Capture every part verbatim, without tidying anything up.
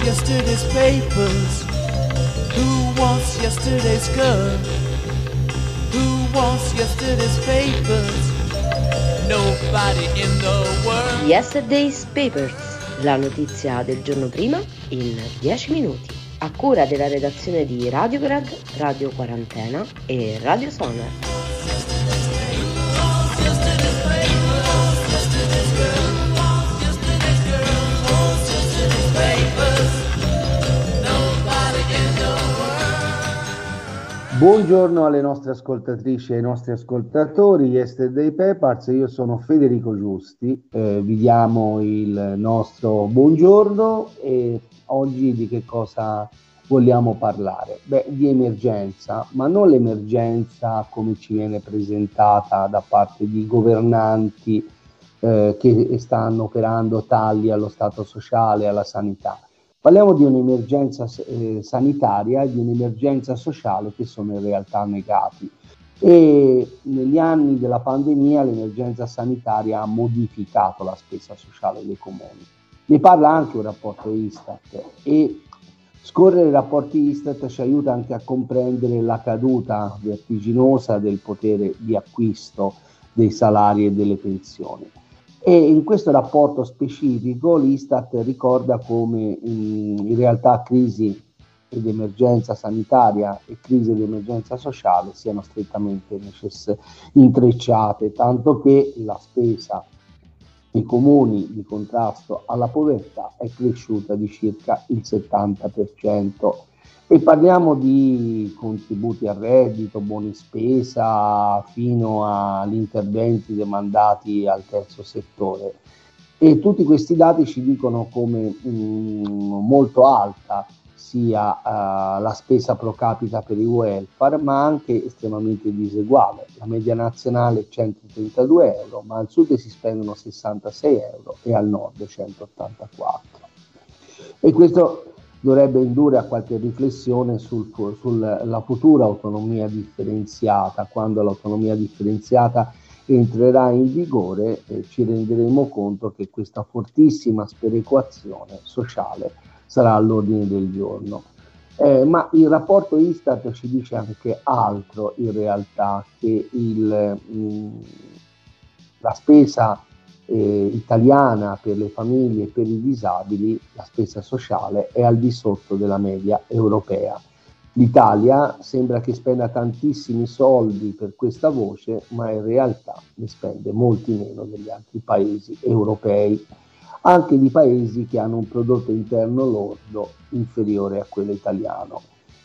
yesterday's papers? Who wants yesterday's girl? Who wants yesterday's papers? Nobody in the world. Yesterday's Papers, la notizia del giorno prima in dieci minuti. A cura della redazione di Radio Grad, Radio Quarantena e Radio Sonar. Buongiorno alle nostre ascoltatrici e ai nostri ascoltatori, Yesterday Papers, io sono Federico Giusti, eh, vi diamo il nostro buongiorno e oggi di che cosa vogliamo parlare? Beh, di emergenza, ma non l'emergenza come ci viene presentata da parte di governanti eh, che stanno operando tagli allo stato sociale e alla sanità. Parliamo di un'emergenza eh, sanitaria e di un'emergenza sociale che sono in realtà negati. E negli anni della pandemia l'emergenza sanitaria ha modificato la spesa sociale dei comuni. Ne parla anche un rapporto Istat e scorrere i rapporti Istat ci aiuta anche a comprendere la caduta vertiginosa del potere di acquisto dei salari e delle pensioni. E in questo rapporto specifico l'Istat ricorda come in, in realtà crisi ed emergenza sanitaria e crisi ed emergenza sociale siano strettamente necess- intrecciate, tanto che la spesa nei comuni di contrasto alla povertà è cresciuta di circa il settanta per cento. E parliamo di contributi al reddito, buoni spesa, fino agli interventi demandati al terzo settore. E tutti questi dati ci dicono come mh, molto alta sia uh, la spesa pro capita per il welfare, ma anche estremamente diseguale. La media nazionale è centotrentadue euro, ma al sud si spendono sessantasei euro e al nord centottantaquattro. E questo dovrebbe indurre a qualche riflessione sul, sulla futura autonomia differenziata. Quando l'autonomia differenziata entrerà in vigore eh, ci renderemo conto che questa fortissima sperequazione sociale sarà all'ordine del giorno. Eh, ma il rapporto Istat ci dice anche altro in realtà, che il, mh, la spesa Eh, italiana per le famiglie e per i disabili, la spesa sociale è al di sotto della media europea. L'Italia sembra che spenda tantissimi soldi per questa voce, ma in realtà ne spende molti meno degli altri paesi europei, anche di paesi che hanno un prodotto interno lordo inferiore a quello italiano.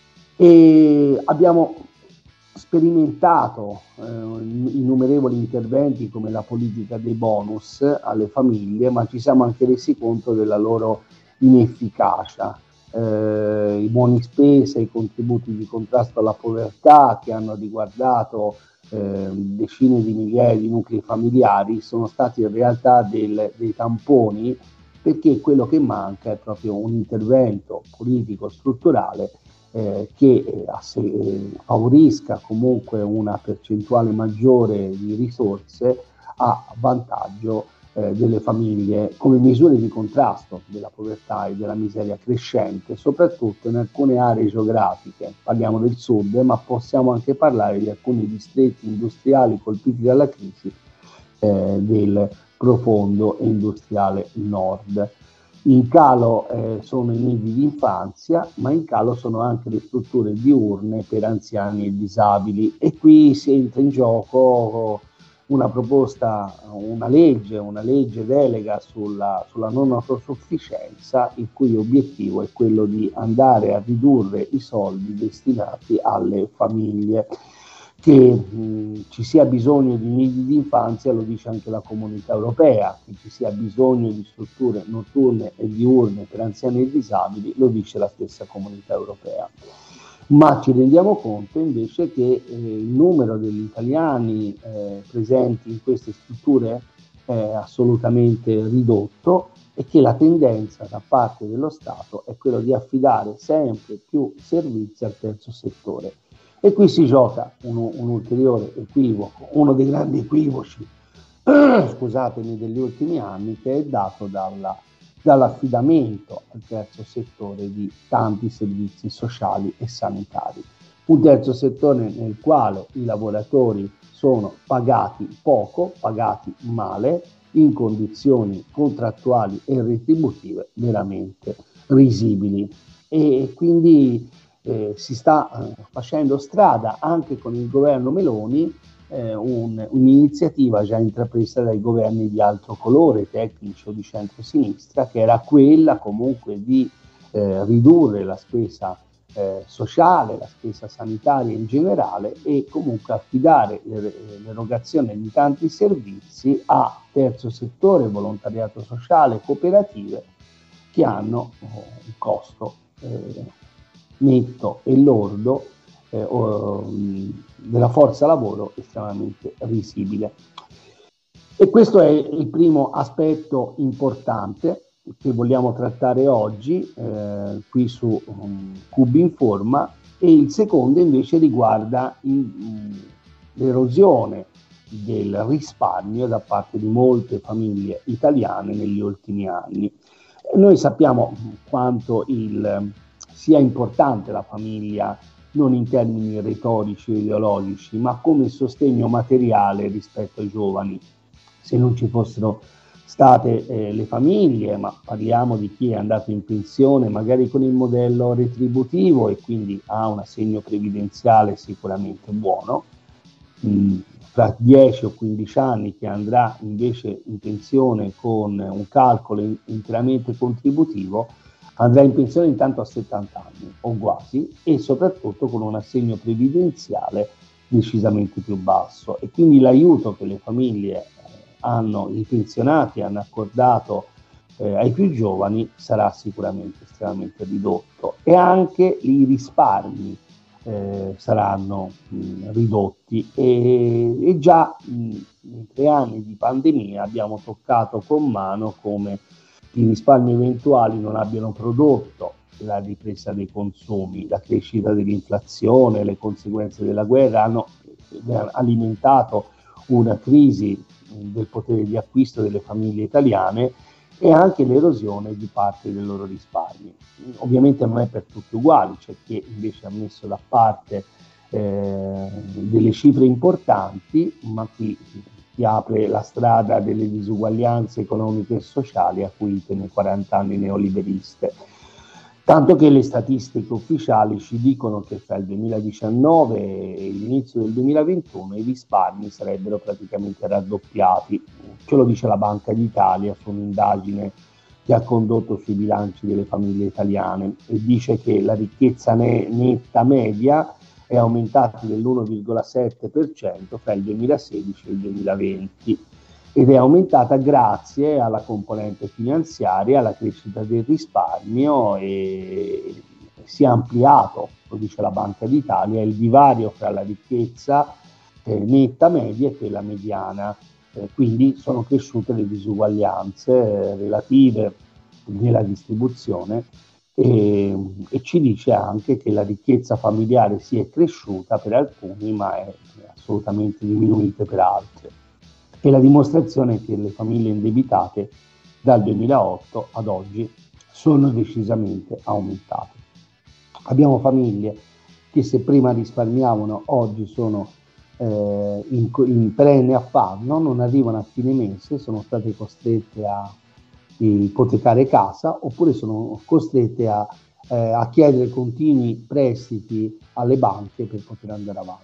E abbiamo sperimentato eh, innumerevoli interventi come la politica dei bonus alle famiglie, ma ci siamo anche resi conto della loro inefficacia. Eh, I buoni spesa, i contributi di contrasto alla povertà che hanno riguardato eh, decine di migliaia di nuclei familiari sono stati in realtà del, dei tamponi, perché quello che manca è proprio un intervento politico strutturale Eh, che eh, eh, favorisca comunque una percentuale maggiore di risorse a vantaggio eh, delle famiglie come misure di contrasto della povertà e della miseria crescente, soprattutto in alcune aree geografiche. Parliamo del sud, ma possiamo anche parlare di alcuni distretti industriali colpiti dalla crisi eh, del profondo e industriale nord. In calo eh, sono i nidi di infanzia, ma in calo sono anche le strutture diurne per anziani e disabili, e qui si entra in gioco una proposta, una legge, una legge delega sulla, sulla non autosufficienza, il cui obiettivo è quello di andare a ridurre i soldi destinati alle famiglie. Che mh, ci sia bisogno di nidi di infanzia lo dice anche la Comunità Europea, che ci sia bisogno di strutture notturne e diurne per anziani e disabili lo dice la stessa Comunità Europea. Ma ci rendiamo conto invece che eh, il numero degli italiani eh, presenti in queste strutture è assolutamente ridotto e che la tendenza da parte dello Stato è quello di affidare sempre più servizi al terzo settore. E qui si gioca un, un ulteriore equivoco, uno dei grandi equivoci, scusatemi, degli ultimi anni, che è dato dalla dall'affidamento al terzo settore di tanti servizi sociali e sanitari. Un terzo settore nel quale i lavoratori sono pagati poco, pagati male, in condizioni contrattuali e retributive veramente risibili. E quindi eh, si sta eh, facendo strada anche con il governo Meloni, eh, un, un'iniziativa già intrapresa dai governi di altro colore, tecnici o di centro-sinistra, che era quella comunque di eh, ridurre la spesa eh, sociale, la spesa sanitaria in generale e comunque affidare l'erogazione di tanti servizi a terzo settore, volontariato sociale, cooperative che hanno eh, un costo eh, netto e lordo eh, o, della forza lavoro estremamente risibile. E questo è il primo aspetto importante che vogliamo trattare oggi eh, qui su um, Cubinforma, e il secondo invece riguarda in, um, l'erosione del risparmio da parte di molte famiglie italiane negli ultimi anni. Noi sappiamo quanto il, sia importante la famiglia, non in termini retorici o ideologici, ma come sostegno materiale rispetto ai giovani. Se non ci fossero state eh, le famiglie, ma parliamo di chi è andato in pensione magari con il modello retributivo e quindi ha un assegno previdenziale sicuramente buono, mh, fra dieci o quindici anni che andrà invece in pensione con un calcolo in, interamente contributivo, andrà in pensione intanto a settanta anni o quasi, e soprattutto con un assegno previdenziale decisamente più basso, e quindi l'aiuto che le famiglie hanno, i pensionati hanno accordato eh, ai più giovani sarà sicuramente estremamente ridotto, e anche i risparmi eh, saranno mh, ridotti e, e già mh, in tre anni di pandemia abbiamo toccato con mano come i risparmi eventuali non abbiano prodotto la ripresa dei consumi, la crescita dell'inflazione, le conseguenze della guerra hanno alimentato una crisi del potere di acquisto delle famiglie italiane e anche l'erosione di parte dei loro risparmi. Ovviamente non è per tutti uguali, c'è chi invece ha messo da parte eh, delle cifre importanti, ma qui si apre la strada delle disuguaglianze economiche e sociali acuite nei quaranta anni neoliberiste. Tanto che le statistiche ufficiali ci dicono che fra il duemiladiciannove e l'inizio del duemilaventuno i risparmi sarebbero praticamente raddoppiati. Ce lo dice la Banca d'Italia su un'indagine che ha condotto sui bilanci delle famiglie italiane, e dice che la ricchezza ne- netta media è aumentata dell'uno virgola sette per cento fra il duemilasedici e il duemilaventi. Ed è aumentata grazie alla componente finanziaria, alla crescita del risparmio, e si è ampliato, lo dice la Banca d'Italia, il divario fra la ricchezza eh, netta media e quella mediana, eh, quindi sono cresciute le disuguaglianze eh, relative nella distribuzione, e, e ci dice anche che la ricchezza familiare si è cresciuta per alcuni ma è assolutamente diminuita per altri. E la dimostrazione è che le famiglie indebitate dal duemilaotto ad oggi sono decisamente aumentate. Abbiamo famiglie che se prima risparmiavano oggi sono eh, in, in perenne affanno, non arrivano a fine mese, sono state costrette a ipotecare casa oppure sono costrette a, eh, a chiedere continui prestiti alle banche per poter andare avanti.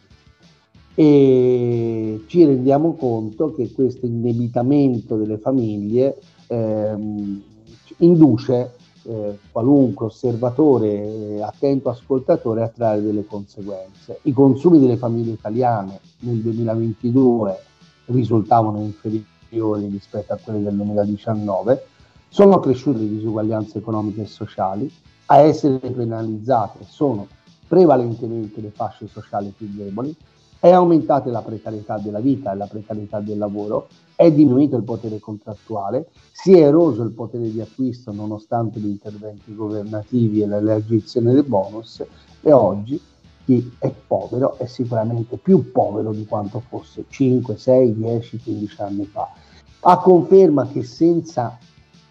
E ci rendiamo conto che questo indebitamento delle famiglie ehm, induce eh, qualunque osservatore, eh, attento ascoltatore, a trarre delle conseguenze. I consumi delle famiglie italiane nel duemilaventidue risultavano inferiori rispetto a quelli del duemiladiciannove, sono cresciute le disuguaglianze economiche e sociali, a essere penalizzate sono prevalentemente le fasce sociali più deboli, è aumentata la precarietà della vita e la precarietà del lavoro, è diminuito il potere contrattuale, si è eroso il potere di acquisto nonostante gli interventi governativi e l'elargizione dei bonus, e oggi chi è povero è sicuramente più povero di quanto fosse cinque, sei, dieci, quindici anni fa. A conferma che senza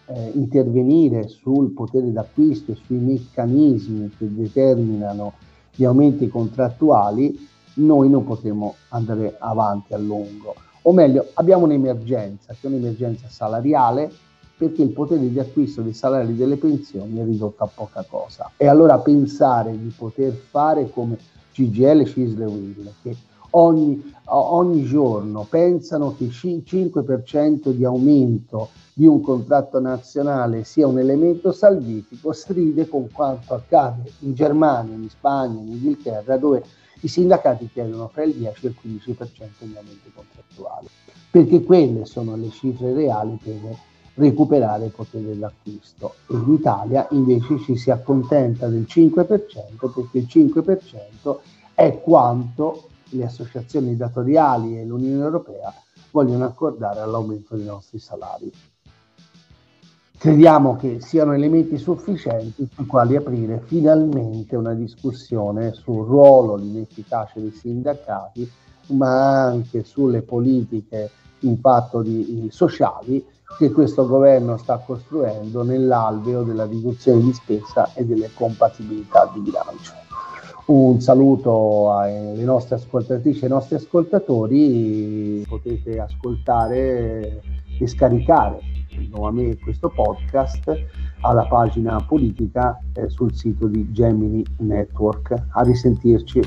eh, intervenire sul potere d'acquisto e sui meccanismi che determinano gli aumenti contrattuali, noi non potremo andare avanti a lungo. O meglio, abbiamo un'emergenza, che è un'emergenza salariale, perché il potere di acquisto dei salari delle pensioni è ridotto a poca cosa. E allora pensare di poter fare come C G I L, C I S L e U I L, che ogni, ogni giorno pensano che il cinque per cento di aumento di un contratto nazionale sia un elemento salvifico, stride con quanto accade in Germania, in Spagna, in Inghilterra, dove i sindacati chiedono fra il dieci e il quindici per cento di aumenti contrattuali, perché quelle sono le cifre reali per recuperare il potere d'acquisto. E in Italia invece ci si accontenta del cinque per cento, perché il cinque per cento è quanto le associazioni datoriali e l'Unione Europea vogliono accordare all'aumento dei nostri salari. Crediamo che siano elementi sufficienti sui quali aprire finalmente una discussione sul ruolo, l'inefficacia dei sindacati, ma anche sulle politiche in fatto di sociali che questo governo sta costruendo nell'alveo della riduzione di spesa e delle compatibilità di bilancio. Un saluto alle nostre ascoltatrici e ai nostri ascoltatori. Potete ascoltare e scaricare nuovamente questo podcast alla pagina politica eh, sul sito di Gemini Network. A risentirci.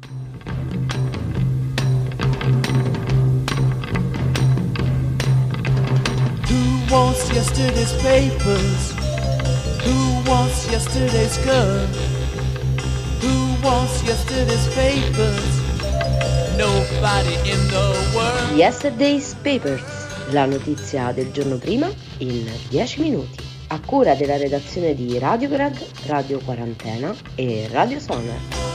Who wants yesterday's papers? Who wants yesterday's girl? Who wants yesterday's papers? Nobody in the world. Yesterday's Papers, la notizia del giorno prima in dieci minuti, a cura della redazione di Radio Grad, Radio Quarantena e Radio Sonar.